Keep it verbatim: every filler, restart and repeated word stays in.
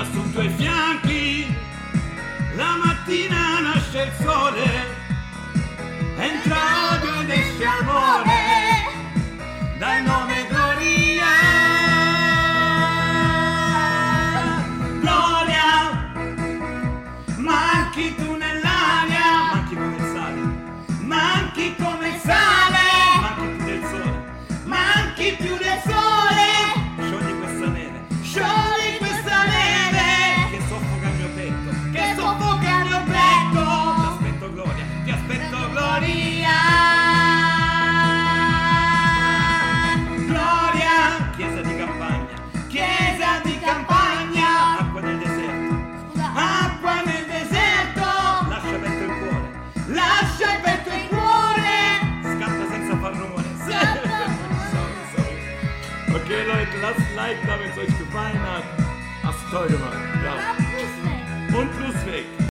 Gloria su tuoi fianchi, la mattina nasce il sole, entra odio ed esce amore, dal nome Gloria. Gloria, manchi tu nell'aria, manchi come il sale, manchi come il sale, manchi più del sole, manchi più del sole, sciogli questa neve, sciogli questa neve, che soffoca il mio petto, che soffoca il mio petto, ti aspetto Gloria, ti aspetto Gloria. Gloria, chiesa di campagna, chiesa di campagna, acqua nel deserto, acqua nel deserto, lascia aperto il cuore, lascia aperto il cuore, scatta senza far rumore. Sorry, sorry. Okay, Leute, lasst Like da, wenn es euch gefallen hat. Hast du toll gemacht. Ja. Und plus weg.